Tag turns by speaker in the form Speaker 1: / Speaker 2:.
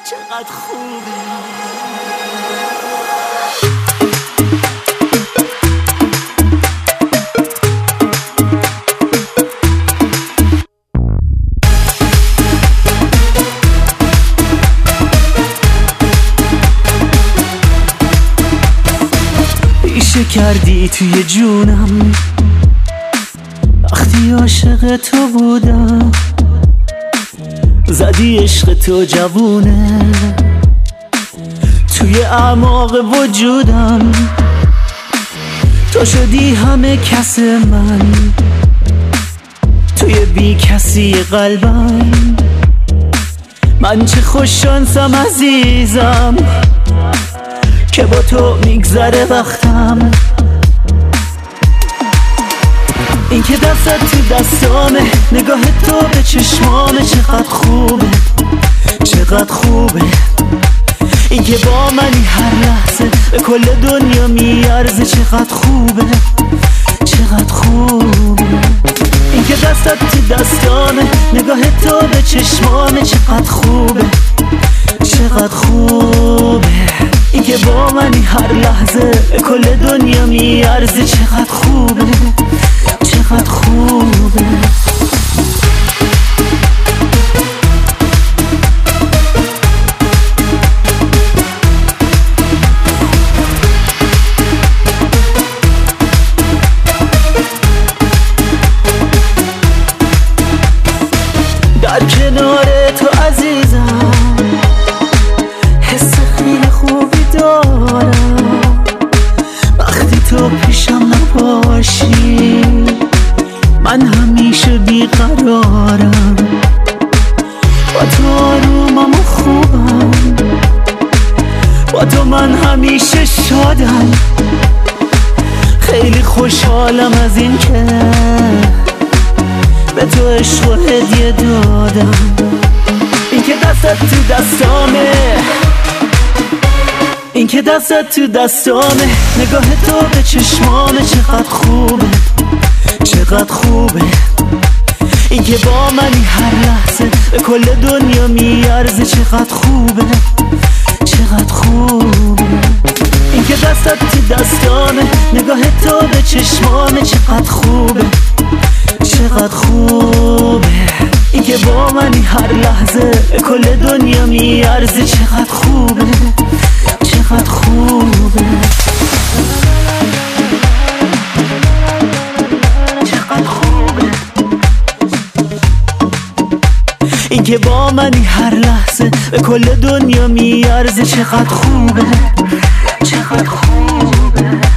Speaker 1: چقدر خوبی. ریشه کردی توی جونم وقتی عاشق تو بودم، زدی عشق تو جوونه توی اعماق وجودم، تو شدی همه کس من توی بی کسی قلبم. من چه خوش شانسم عزیزم که با تو میگذره وقتم. این که دستت تو دستامه، نگاه تو به چشمامه، چقدر خوبه چقدر خوبه. این که با منی هر لحظه به کل دنیا میارزه، چقدر خوبه چقدر خوبه. این که دستت تو دستامه، نگاه تو به چشمامه، چقدر خوبه چقدر خوبه. این که با منی هر لحظه به کل دنیا میارزه، چقدر خوبه چقدر خوبه. در کنار تو عزیزم حس خیلی خوبی دارم، وقتی تو پیشم نباشی من همیشه بیقرارم. با تو آرومم و خوبم، با تو من همیشه شادم. خیلی خوشحالم از این که به تو عشق و هدیه دادم. این که دستت تو دستامه، این که دستت تو دستامه، نگاه تو به چشمامه، چقدر خوبه چقدر خوبه. این که با منی هر لحظه به کل دنیا میارزه، چقدر خوبه چقدر خوبه. این که دستت تو دستامه، نگاه تو به چشمامه، چقدر خوبه چقدر خوبه. این که با منی هر لحظه به کل دنیا میارزه، چقدر خوبه چقدر خوبه چقدر خوبه. این که با منی هر لحظه به کل دنیا میارزه، چقدر خوبه چقدر خوبه.